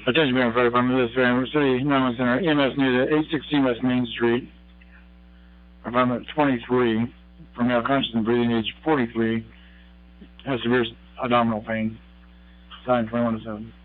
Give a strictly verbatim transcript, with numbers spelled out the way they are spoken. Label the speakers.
Speaker 1: Attention, Mayor and Fire Department, this is Van City nine one Center, E M S needed at eight sixteen West Main Street, apartment twenty-three, for male conscious and breathing, age forty-three, has severe abdominal pain, signed twenty-one to seven.